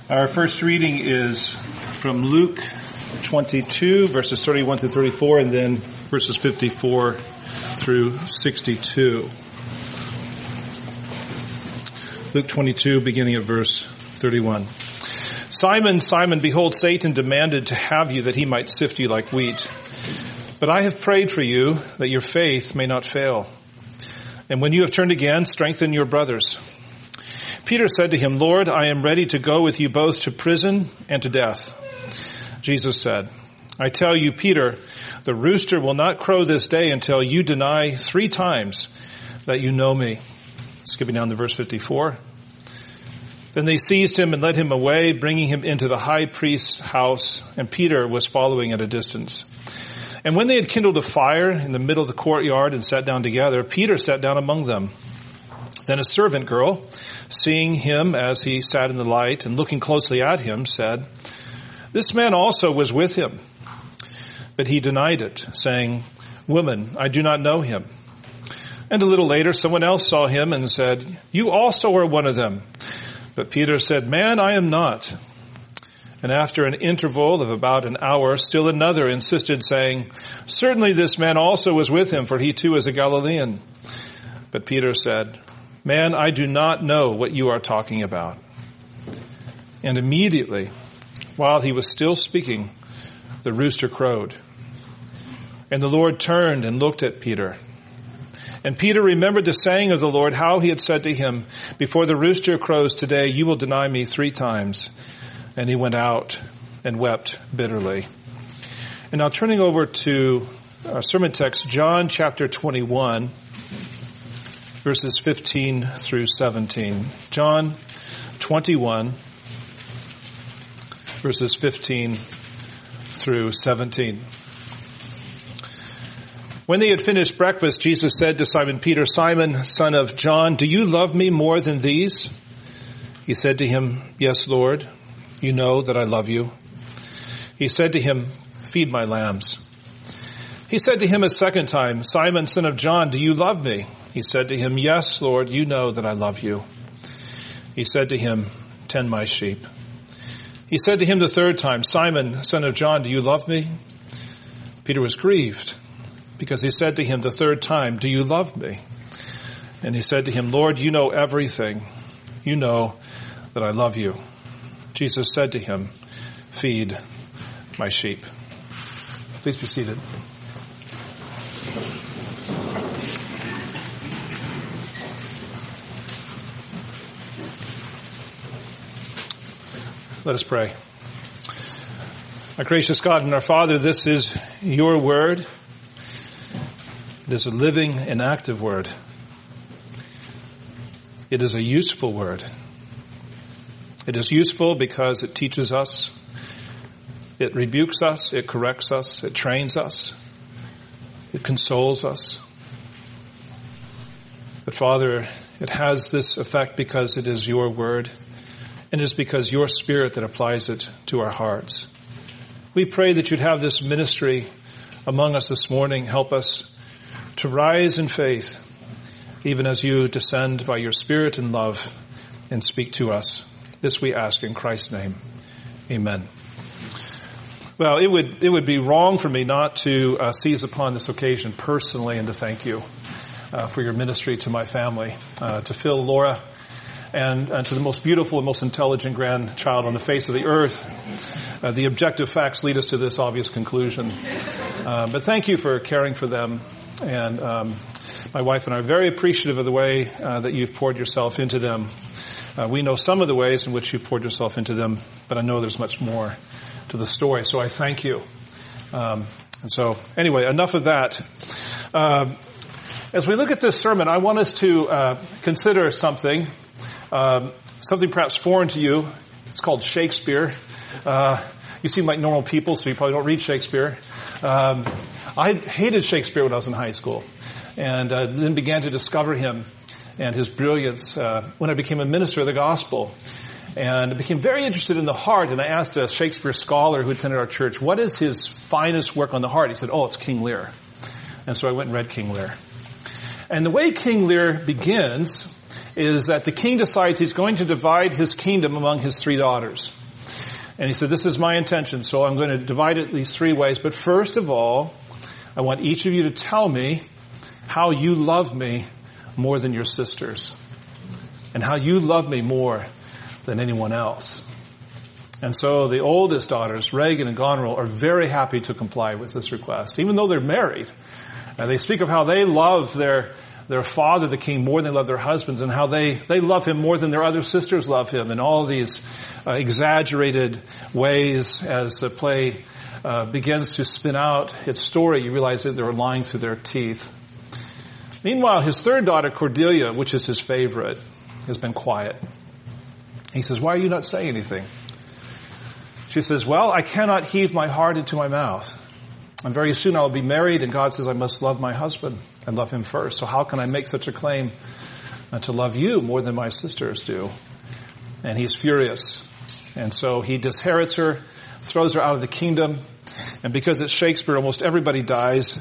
Our first reading is from Luke 22, verses 31 through 34, and then verses 54 through 62. Luke 22, beginning at verse 31. Simon, Simon, behold, Satan demanded to have you that he might sift you like wheat. But I have prayed for you that your faith may not fail. And when you have turned again, strengthen your brothers. Peter said to him, Lord, I am ready to go with you both to prison and to death. Jesus said, I tell you, Peter, the rooster will not crow this day until you deny 3 times that you know me. Skipping down to verse 54. Then they seized him and led him away, bringing him into the high priest's house, and Peter was following at a distance. And when they had kindled a fire in the middle of the courtyard and sat down together, Peter sat down among them. Then a servant girl, seeing him as he sat in the light and looking closely at him, said, This man also was with him. But he denied it, saying, Woman, I do not know him. And a little later, someone else saw him and said, You also are one of them. But Peter said, Man, I am not. And after an interval of about an hour, still another insisted, saying, Certainly this man also was with him, for he too is a Galilean. But Peter said, Man, I do not know what you are talking about. And immediately, while he was still speaking, the rooster crowed. And the Lord turned and looked at Peter. And Peter remembered the saying of the Lord, how he had said to him, Before the rooster crows today, you will deny me 3 times. And he went out and wept bitterly. And now turning over to our sermon text, John chapter 21, verses 15 through 17. John 21, verses 15 through 17. When they had finished breakfast, Jesus said to Simon Peter, Simon, son of John, do you love me more than these? He said to him, Yes, Lord, you know that I love you. He said to him, Feed my lambs. He said to him a second time, Simon, son of John, do you love me? He said to him, Yes, Lord, you know that I love you. He said to him, Tend my sheep. He said to him the third time, Simon, son of John, do you love me? Peter was grieved because he said to him the third time, Do you love me? And he said to him, Lord, you know everything. You know that I love you. Jesus said to him, Feed my sheep. Please be seated. Let us pray. Our gracious God and our Father, this is your word. It is a living and active word. It is a useful word. It is useful because it teaches us, it rebukes us, it corrects us, it trains us, it consoles us. But Father, it has this effect because it is your word. And it is because your Spirit that applies it to our hearts. We pray that you'd have this ministry among us this morning. Help us to rise in faith, even as you descend by your Spirit and love and speak to us. This we ask in Christ's name. Amen. Well, it would be wrong for me not to seize upon this occasion personally and to thank you for your ministry to my family, to Phil, Laura, and to the most beautiful and most intelligent grandchild on the face of the earth. The objective facts lead us to this obvious conclusion. But thank you for caring for them. And my wife and I are very appreciative of the way that you've poured yourself into them. We know some of the ways in which you poured yourself into them, but I know there's much more to the story. So I thank you. And so anyway, enough of that. As we look at this sermon, I want us to consider something perhaps foreign to you. It's called Shakespeare. You seem like normal people, so you probably don't read Shakespeare. I hated Shakespeare when I was in high school, and then began to discover him and his brilliance when I became a minister of the gospel. And I became very interested in the heart, and I asked a Shakespeare scholar who attended our church, what is his finest work on the heart? He said, it's King Lear. And so I went and read King Lear. And the way King Lear begins is that the king decides he's going to divide his kingdom among his 3 daughters. And he said, this is my intention, so I'm going to divide it these 3 ways. But first of all, I want each of you to tell me how you love me more than your sisters, and how you love me more than anyone else. And so the oldest daughters, Regan and Goneril, are very happy to comply with this request, even though they're married. And they speak of how they love their father, the king, more than they love their husbands, and how they love him more than their other sisters love him, in all these exaggerated ways. As the play begins to spin out its story, you realize that they're lying through their teeth. Meanwhile, his 3rd daughter, Cordelia, which is his favorite, has been quiet. He says, why are you not saying anything? She says, well, I cannot heave my heart into my mouth. And very soon I will be married, and God says I must love my husband and love him first. So how can I make such a claim to love you more than my sisters do? And he's furious. And so he disinherits her, throws her out of the kingdom. And because it's Shakespeare, almost everybody dies.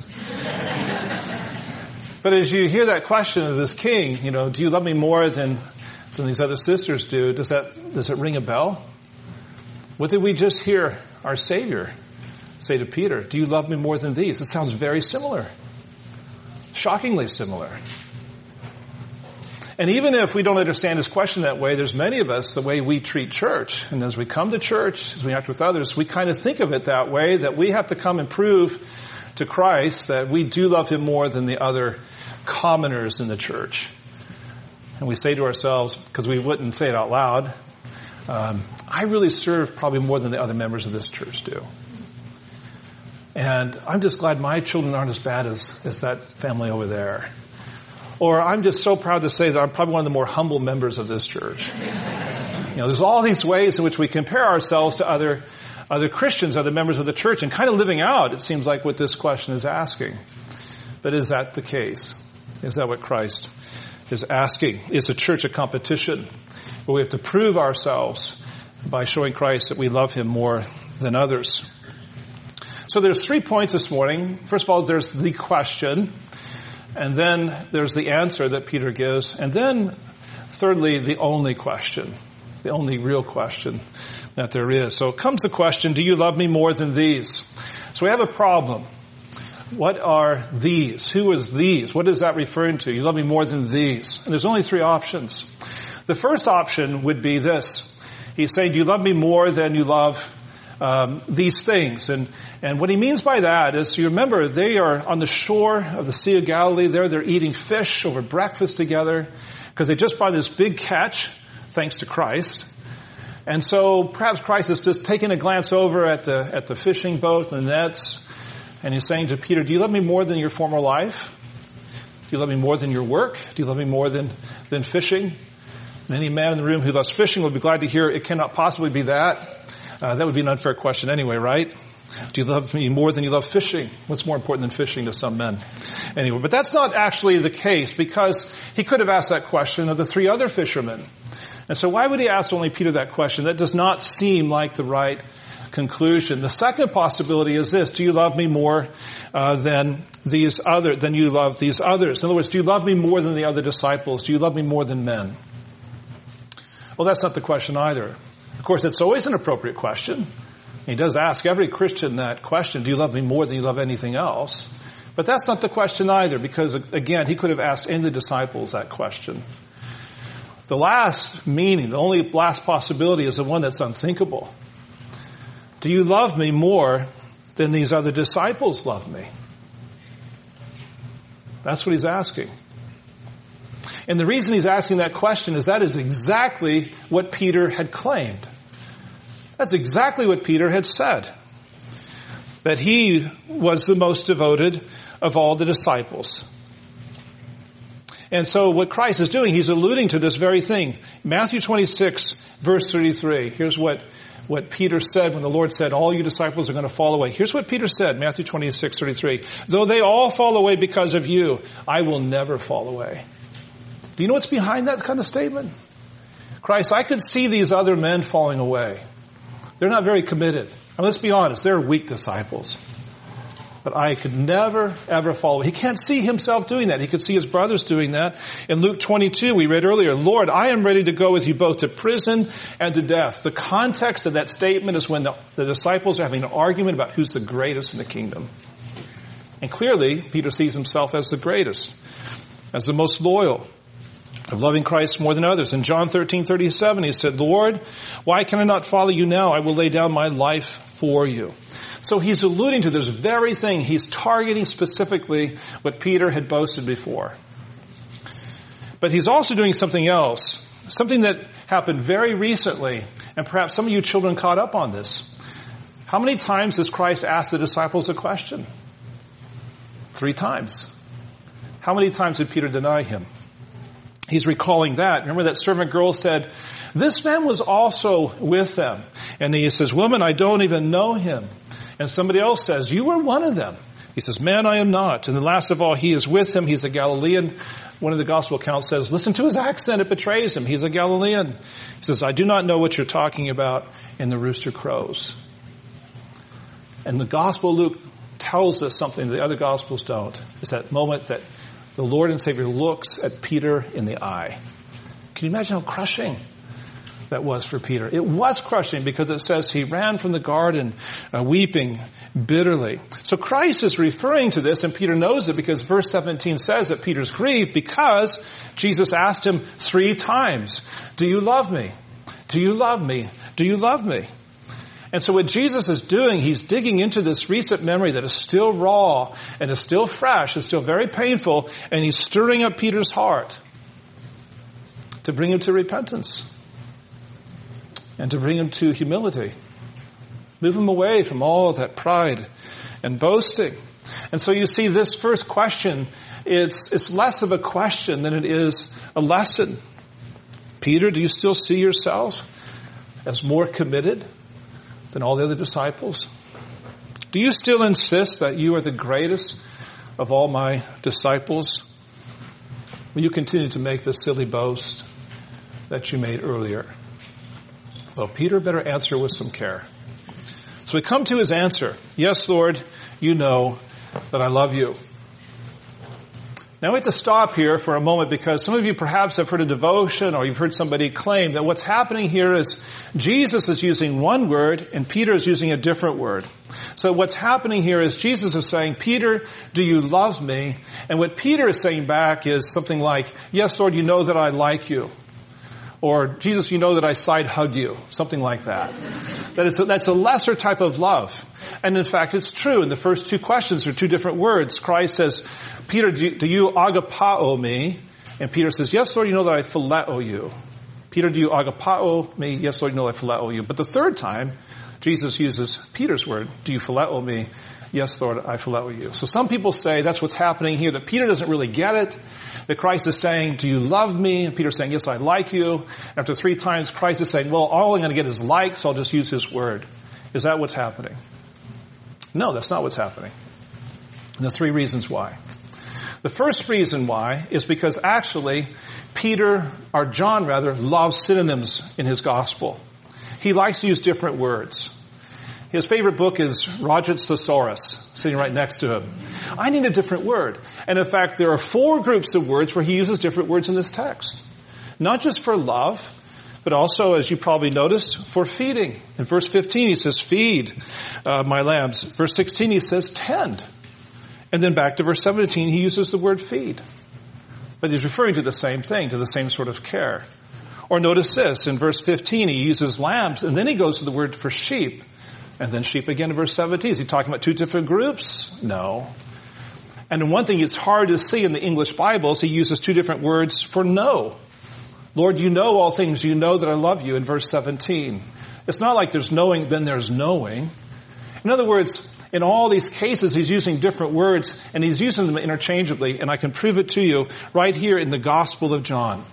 But as you hear that question of this king, do you love me more than these other sisters do? Does it ring a bell? What did we just hear our Savior say to Peter? Do you love me more than these? It sounds very similar. Shockingly similar. And even if we don't understand his question that way, there's many of us, the way we treat church. And as we come to church, as we act with others, we kind of think of it that way, that we have to come and prove to Christ that we do love him more than the other commoners in the church. And we say to ourselves, because we wouldn't say it out loud, I really serve probably more than the other members of this church do. And I'm just glad my children aren't as bad as that family over there. Or I'm just so proud to say that I'm probably one of the more humble members of this church. There's all these ways in which we compare ourselves to other Christians, other members of the church, and kind of living out, it seems like, what this question is asking. But is that the case? Is that what Christ is asking? Is the church a competition where we have to prove ourselves by showing Christ that we love him more than others? So there's 3 points this morning. First of all, there's the question, and then there's the answer that Peter gives, and then thirdly, the only question, the only real question that there is. So comes the question, do you love me more than these? So we have a problem. What are these? Who is these? What is that referring to? You love me more than these. And there's only 3 options. The first option would be this. He's saying, do you love me more than you love these things? And what he means by that is, you remember, they are on the shore of the Sea of Galilee. They're eating fish over breakfast together because they just brought this big catch, thanks to Christ. And so perhaps Christ is just taking a glance over at the fishing boat and the nets, and he's saying to Peter, do you love me more than your former life? Do you love me more than your work? Do you love me more than fishing? And any man in the room who loves fishing will be glad to hear it cannot possibly be that. That would be an unfair question anyway, right? Do you love me more than you love fishing? What's more important than fishing to some men? Anyway, but that's not actually the case, because he could have asked that question of the 3 other fishermen. And so why would he ask only Peter that question? That does not seem like the right conclusion. The second possibility is this: do you love me more than you love these others? In other words, do you love me more than the other disciples? Do you love me more than men? Well, that's not the question either. Of course, it's always an appropriate question. He does ask every Christian that question, do you love me more than you love anything else? But that's not the question either, because, again, he could have asked any of the disciples that question. The last meaning, the only last possibility, is the one that's unthinkable. Do you love me more than these other disciples love me? That's what he's asking. And the reason he's asking that question is that is exactly what Peter had claimed. That's exactly what Peter had said. That he was the most devoted of all the disciples. And so what Christ is doing, he's alluding to this very thing. Matthew 26, verse 33. Here's what Peter said when the Lord said, all you disciples are going to fall away. Here's what Peter said, Matthew 26, 33. Though they all fall away because of you, I will never fall away. Do you know what's behind that kind of statement? Christ, I could see these other men falling away. They're not very committed. And let's be honest, they're weak disciples. but I could never, ever follow. He can't see himself doing that. He could see his brothers doing that. In Luke 22, we read earlier, Lord, I am ready to go with you both to prison and to death. The context of that statement is when the disciples are having an argument about who's the greatest in the kingdom. And clearly, Peter sees himself as the greatest, as the most loyal, of loving Christ more than others. In John 13:37, he said, Lord, why can I not follow you now? I will lay down my life for you. So he's alluding to this very thing. He's targeting specifically what Peter had boasted before. But he's also doing something else, something that happened very recently, and perhaps some of you children caught up on this. How many times does Christ ask the disciples a question? 3 times. How many times did Peter deny him? He's recalling that. Remember that servant girl said, this man was also with them. And he says, woman, I don't even know him. And somebody else says, you were one of them. He says, man, I am not. And then last of all, he is with him. He's a Galilean. One of the gospel accounts says, listen to his accent. It betrays him. He's a Galilean. He says, I do not know what you're talking about. And the rooster crows. And the gospel of Luke tells us something the other gospels don't. It's that moment that the Lord and Savior looks at Peter in the eye. Can you imagine how crushing that was for Peter? It was crushing because it says he ran from the garden weeping bitterly. So Christ is referring to this, and Peter knows it because verse 17 says that Peter's grieved because Jesus asked him 3 times, do you love me? Do you love me? Do you love me? And so what Jesus is doing, he's digging into this recent memory that is still raw and is still fresh, is still very painful, and he's stirring up Peter's heart to bring him to repentance and to bring him to humility. Move him away from all of that pride and boasting. And so you see this first question, it's less of a question than it is a lesson. Peter, do you still see yourself as more committed than all the other disciples? Do you still insist that you are the greatest of all my disciples? Will you continue to make the silly boast that you made earlier? Well, Peter better answer with some care. So we come to his answer. Yes, Lord, you know that I love you. Now we have to stop here for a moment because some of you perhaps have heard a devotion or you've heard somebody claim that what's happening here is Jesus is using one word and Peter is using a different word. So what's happening here is Jesus is saying, Peter, do you love me? And what Peter is saying back is something like, yes, Lord, you know that I like you. Or, Jesus, you know that I side hug you. Something like that. That's a lesser type of love. And in fact, it's true. In the first 2 questions are 2 different words. Christ says, Peter, do you agapao me? And Peter says, yes, Lord, you know that I phileo you. Peter, do you agapao me? Yes, Lord, you know that I phileo you. But the third time, Jesus uses Peter's word, do you phileo me? Yes, Lord, I phileo you. So some people say that's what's happening here, that Peter doesn't really get it. That Christ is saying, do you love me? And Peter's saying, yes, I like you. And after 3 times, Christ is saying, well, all I'm going to get is like, so I'll just use his word. Is that what's happening? No, that's not what's happening. And the 3 reasons why. The first reason why is because actually John loves synonyms in his gospel. He likes to use different words. His favorite book is Roget's Thesaurus, sitting right next to him. I need a different word. And in fact, there are 4 groups of words where he uses different words in this text. Not just for love, but also, as you probably notice, for feeding. In verse 15, he says, feed my lambs. Verse 16, he says, tend. And then back to verse 17, he uses the word feed. But he's referring to the same thing, to the same sort of care. Or notice this, in verse 15, he uses lambs, and then he goes to the word for sheep. And then sheep again in verse 17. Is he talking about 2 different groups? No. And one thing it's hard to see in the English Bibles, he uses 2 different words for know. Lord, you know all things. You know that I love you in verse 17. It's not like there's knowing, then there's knowing. In other words, in all these cases, he's using different words, and he's using them interchangeably, and I can prove it to you right here in the Gospel of John.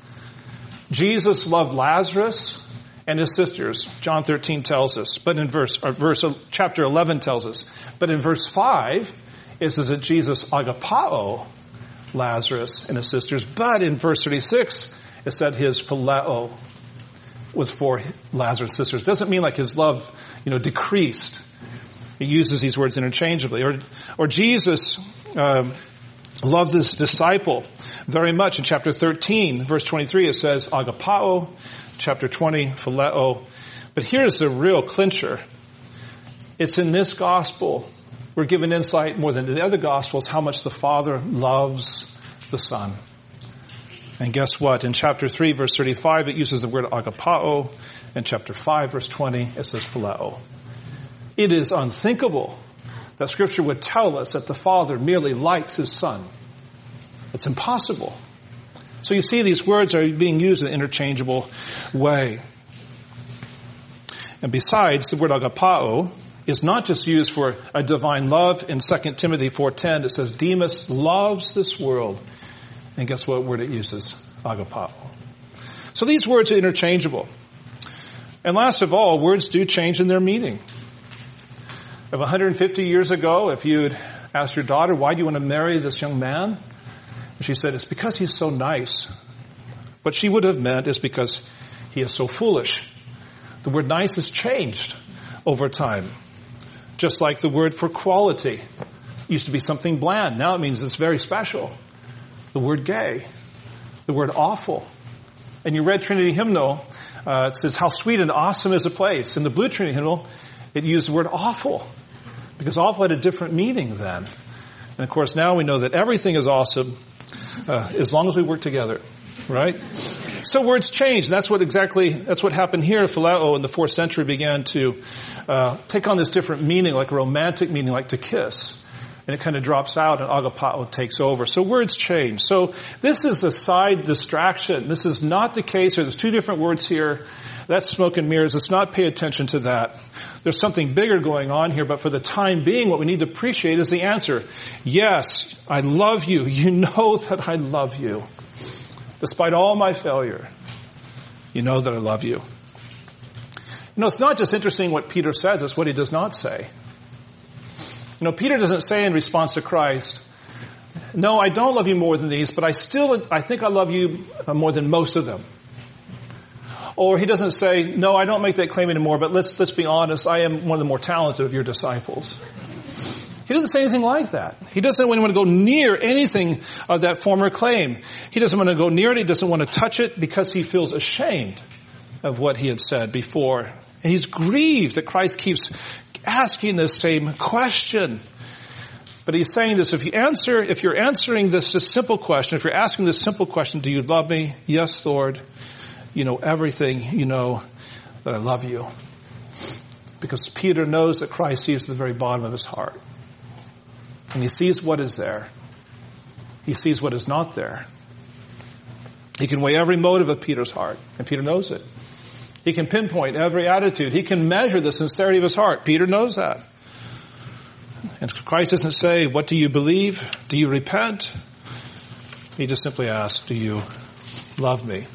Jesus loved Lazarus and his sisters. John 13 tells us, but in chapter 11 tells us. But in verse 5, it says that Jesus agapao Lazarus and his sisters. But in verse 36, it said his phileo was for Lazarus' sisters. Doesn't mean like his love, decreased. He uses these words interchangeably. Or Jesus loved this disciple very much. In chapter 13, verse 23, it says agapao. Chapter 20, phileo. But here's the real clincher. It's in this gospel we're given insight more than the other gospels how much the Father loves the Son. And guess what? In chapter 3, verse 35, it uses the word agapao. In chapter 5, verse 20, it says phileo. It is unthinkable that Scripture would tell us that the Father merely likes His Son. It's impossible. So you see these words are being used in an interchangeable way. And besides, the word agapao is not just used for a divine love. In 2 Timothy 4:10, it says Demas loves this world. And guess what word it uses? Agapao. So these words are interchangeable. And last of all, words do change in their meaning. Of 150 years ago, if you had asked your daughter, why do you want to marry this young man? She said, it's because he's so nice. What she would have meant is because he is so foolish. The word nice has changed over time. Just like the word for quality used to be something bland. Now it means it's very special. The word gay. The word awful. And you read Trinity Hymnal, it says, how sweet and awesome is a place. In the Blue Trinity Hymnal, it used the word awful. Because awful had a different meaning then. And of course now we know that everything is awesome as long as we work together. Right? So words change. And that's what happened here. Phileo in the 4th century began to take on this different meaning, like a romantic meaning, like to kiss. And it kind of drops out and agapao takes over. So words change. So this is a side distraction. This is not the case. There's 2 different words here. That's smoke and mirrors. Let's not pay attention to that. There's something bigger going on here, but for the time being, what we need to appreciate is the answer. Yes, I love you. You know that I love you. Despite all my failure, you know that I love you. You know, it's not just interesting what Peter says, it's what he does not say. You know, Peter doesn't say in response to Christ, no, I don't love you more than these, but I think I love you more than most of them. Or he doesn't say, no, I don't make that claim anymore, but let's be honest, I am one of the more talented of your disciples. He doesn't say anything like that. He doesn't want to go near anything of that former claim. He doesn't want to go near it. He doesn't want to touch it because he feels ashamed of what he had said before. And he's grieved that Christ keeps asking this same question. But he's saying this, if you're answering this simple question, if you're asking this simple question, do you love me? Yes, Lord. You know everything. You know that I love you. Because Peter knows that Christ sees the very bottom of his heart. And he sees what is there. He sees what is not there. He can weigh every motive of Peter's heart. And Peter knows it. He can pinpoint every attitude. He can measure the sincerity of his heart. Peter knows that. And Christ doesn't say, what do you believe? Do you repent? He just simply asks, do you love me?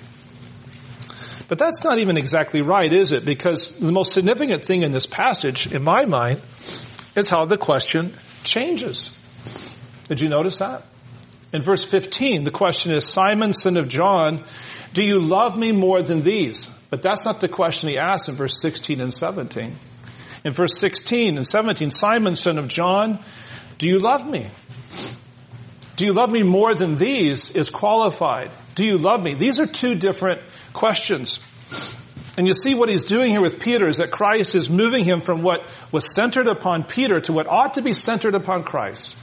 But that's not even exactly right, is it? Because the most significant thing in this passage, in my mind, is how the question changes. Did you notice that? In verse 15, the question is, Simon, son of John, do you love me more than these? But that's not the question he asks in verse 16 and 17. In verse 16 and 17, Simon, son of John, do you love me? Do you love me more than these is qualified. Do you love me? These are 2 different questions. And you see what he's doing here with Peter is that Christ is moving him from what was centered upon Peter to what ought to be centered upon Christ.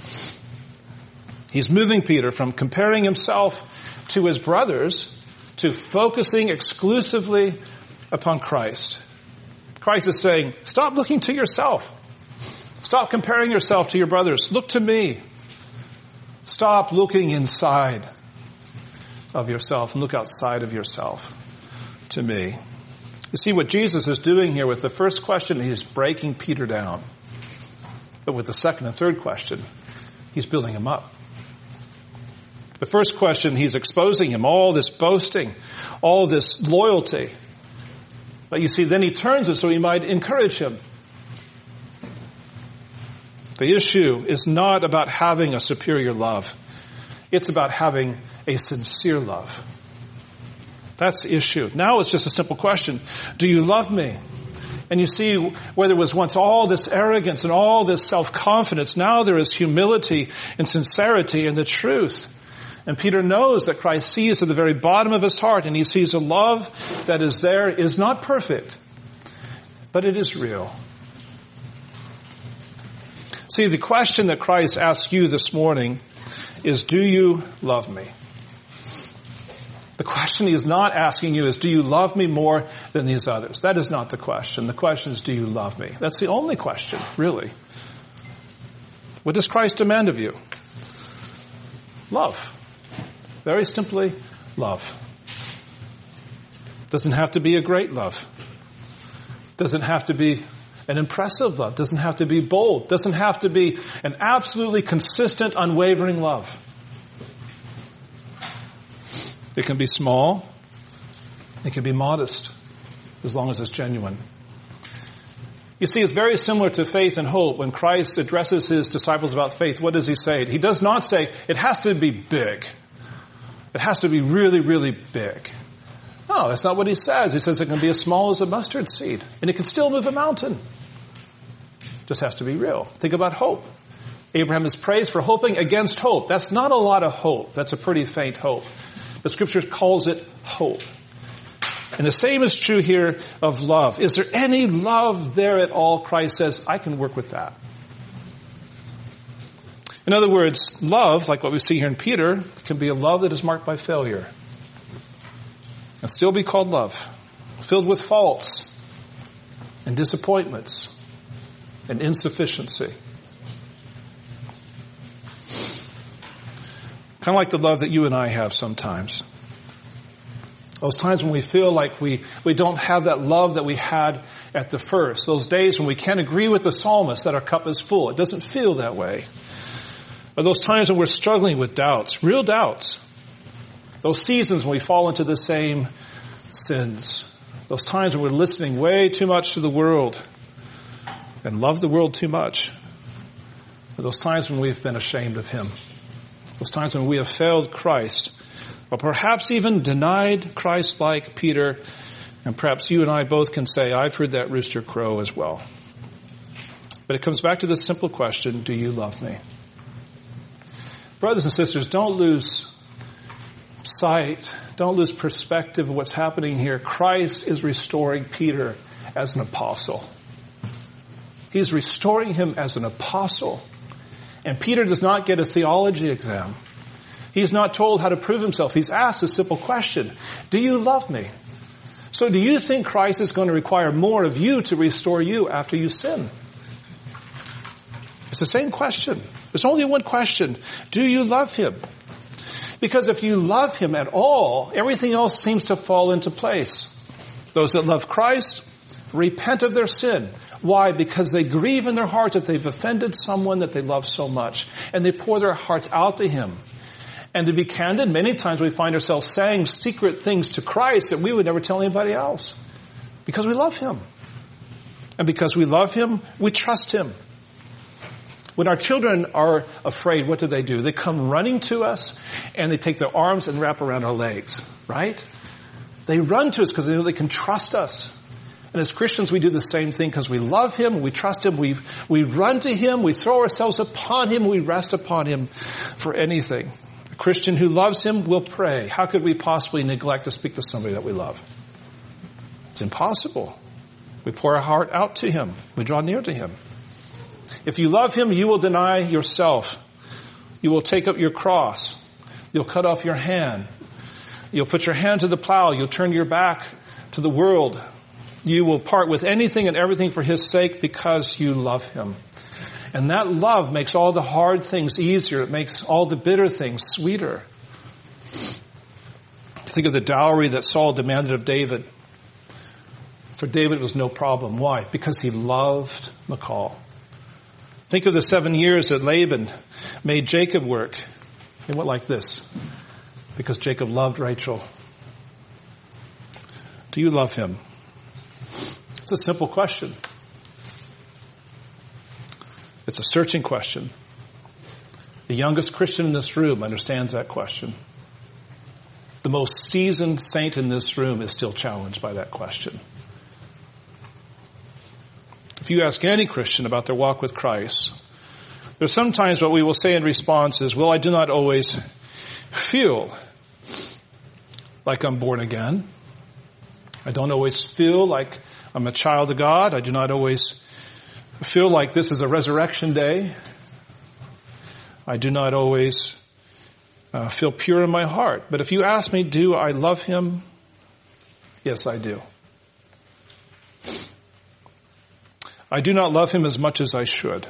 He's moving Peter from comparing himself to his brothers to focusing exclusively upon Christ. Christ is saying, stop looking to yourself. Stop comparing yourself to your brothers. Look to me. Stop looking inside of yourself and look outside of yourself to me. You see what Jesus is doing here with the first question, he's breaking Peter down. But with the second and third question, he's building him up. The first question, he's exposing him, all this boasting, all this loyalty. But you see, then he turns it so he might encourage him. The issue is not about having a superior love. It's about having a sincere love. That's the issue. Now it's just a simple question. Do you love me? And you see where there was once all this arrogance and all this self-confidence, now there is humility and sincerity in the truth. And Peter knows that Christ sees at the very bottom of his heart, and he sees a love that is there, is not perfect, but it is real. See, the question that Christ asks you this morning is, do you love me? The question he is not asking you is, do you love me more than these others? That is not the question. The question is, do you love me? That's the only question, really. What does Christ demand of you? Love. Very simply, love. Doesn't have to be a great love. Doesn't have to be an impressive love. Doesn't have to be bold. Doesn't have to be an absolutely consistent, unwavering love. It can be small. It can be modest, as long as it's genuine. You see, it's very similar to faith and hope. When Christ addresses his disciples about faith, what does he say? He does not say, it has to be big. It has to be really, really big. No, that's not what he says. He says it can be as small as a mustard seed, and it can still move a mountain. It just has to be real. Think about hope. Abraham is praised for hoping against hope. That's not a lot of hope. That's a pretty faint hope. The Scripture calls it hope. And the same is true here of love. Is there any love there at all? Christ says, I can work with that. In other words, love, like what we see here in Peter, can be a love that is marked by failure. And still be called love. Filled with faults and disappointments and insufficiency. Kind of like the love that you and I have sometimes. Those times when we feel like we don't have that love that we had at the first. Those days when we can't agree with the psalmist that our cup is full. It doesn't feel that way. Or those times when we're struggling with doubts, real doubts. Those seasons when we fall into the same sins. Those times when we're listening way too much to the world and love the world too much. Or those times when we've been ashamed of him. Those times when we have failed Christ, or perhaps even denied Christ like Peter, and perhaps you and I both can say, I've heard that rooster crow as well. But it comes back to this simple question, do you love me? Brothers and sisters, don't lose sight, don't lose perspective of what's happening here. Christ is restoring Peter as an apostle. He's restoring him as an apostle. And Peter does not get a theology exam. He's not told how to prove himself. He's asked a simple question. Do you love me? So do you think Christ is going to require more of you to restore you after you sin? It's the same question. There's only one question. Do you love him? Because if you love him at all, everything else seems to fall into place. Those that love Christ repent of their sin. Why? Because they grieve in their hearts that they've offended someone that they love so much. And they pour their hearts out to him. And to be candid, many times we find ourselves saying secret things to Christ that we would never tell anybody else. Because we love him. And because we love him, we trust him. When our children are afraid, what do? They come running to us and they take their arms and wrap around our legs. Right? They run to us because they know they can trust us. And as Christians, we do the same thing because we love him, we trust him, we run to him, we throw ourselves upon him, we rest upon him for anything. A Christian who loves him will pray. How could we possibly neglect to speak to somebody that we love? It's impossible. We pour our heart out to him. We draw near to him. If you love him, you will deny yourself. You will take up your cross. You'll cut off your hand. You'll put your hand to the plow. You'll turn your back to the world. You will part with anything and everything for his sake because you love him. And that love makes all the hard things easier. It makes all the bitter things sweeter. Think of the dowry that Saul demanded of David. For David it was no problem. Why? Because he loved Michal. Think of the 7 years that Laban made Jacob work. It went like this. Because Jacob loved Rachel. Do you love him? It's a simple question. It's a searching question. The youngest Christian in this room understands that question. The most seasoned saint in this room is still challenged by that question. If you ask any Christian about their walk with Christ, there's sometimes what we will say in response is, well, I do not always feel like I'm born again. I don't always feel like I'm a child of God. I do not always feel like this is a resurrection day. I do not always feel pure in my heart. But if you ask me, do I love him? Yes, I do. I do not love him as much as I should.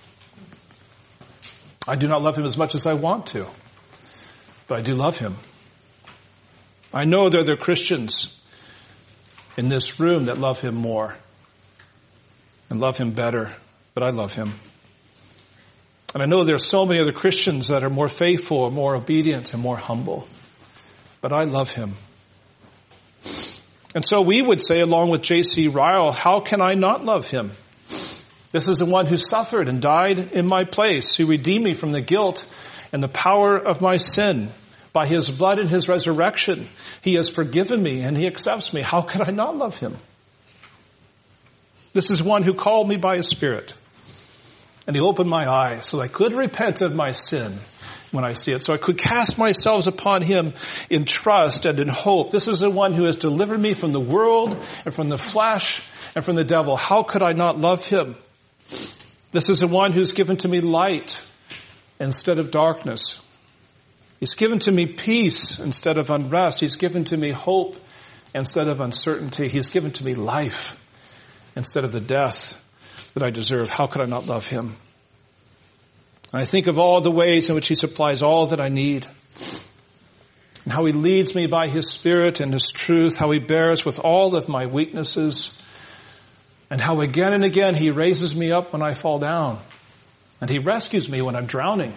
I do not love him as much as I want to. But I do love him. I know there are Christians in this room that love him more and love him better, but I love him. And I know there are so many other Christians that are more faithful, more obedient, and more humble, but I love him. And so we would say, along with J.C. Ryle, how can I not love him? This is the one who suffered and died in my place, who redeemed me from the guilt and the power of my sin. By his blood and his resurrection, he has forgiven me and he accepts me. How could I not love him? This is one who called me by his Spirit. And he opened my eyes so I could repent of my sin when I see it. So I could cast myself upon him in trust and in hope. This is the one who has delivered me from the world and from the flesh and from the devil. How could I not love him? This is the one who's given to me light instead of darkness. He's given to me peace instead of unrest. He's given to me hope instead of uncertainty. He's given to me life instead of the death that I deserve. How could I not love him? And I think of all the ways in which he supplies all that I need, and how he leads me by his Spirit and his truth, how he bears with all of my weaknesses, and how again and again he raises me up when I fall down, and he rescues me when I'm drowning.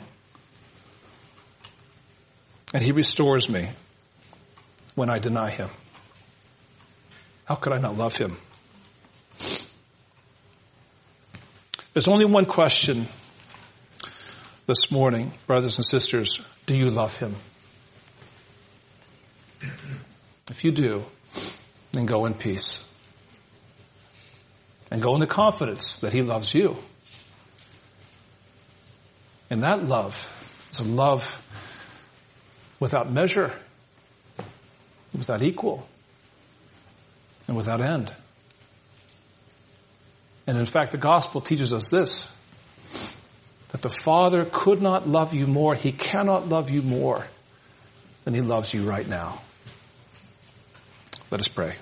And he restores me when I deny him. How could I not love him? There's only one question this morning, brothers and sisters. Do you love him? If you do, then go in peace. And go in the confidence that he loves you. And that love is a love without measure, without equal, and without end. And in fact, the gospel teaches us this, that the Father could not love you more, he cannot love you more than he loves you right now. Let us pray.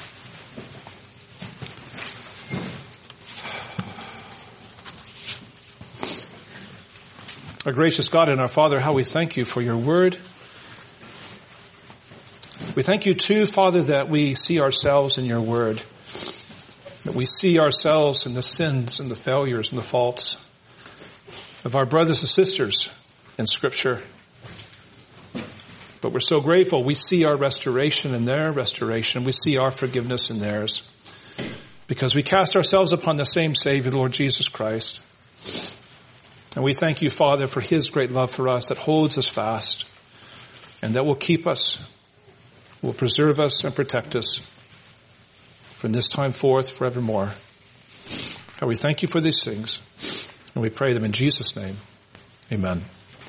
Our gracious God and our Father, how we thank you for your word. We thank you too, Father, that we see ourselves in your word, that we see ourselves in the sins and the failures and the faults of our brothers and sisters in Scripture. But we're so grateful we see our restoration in their restoration. We see our forgiveness in theirs, because we cast ourselves upon the same Savior, Lord Jesus Christ. And we thank you, Father, for his great love for us that holds us fast and that will keep us, will preserve us and protect us from this time forth forevermore. And we thank you for these things, and we pray them in Jesus' name. Amen.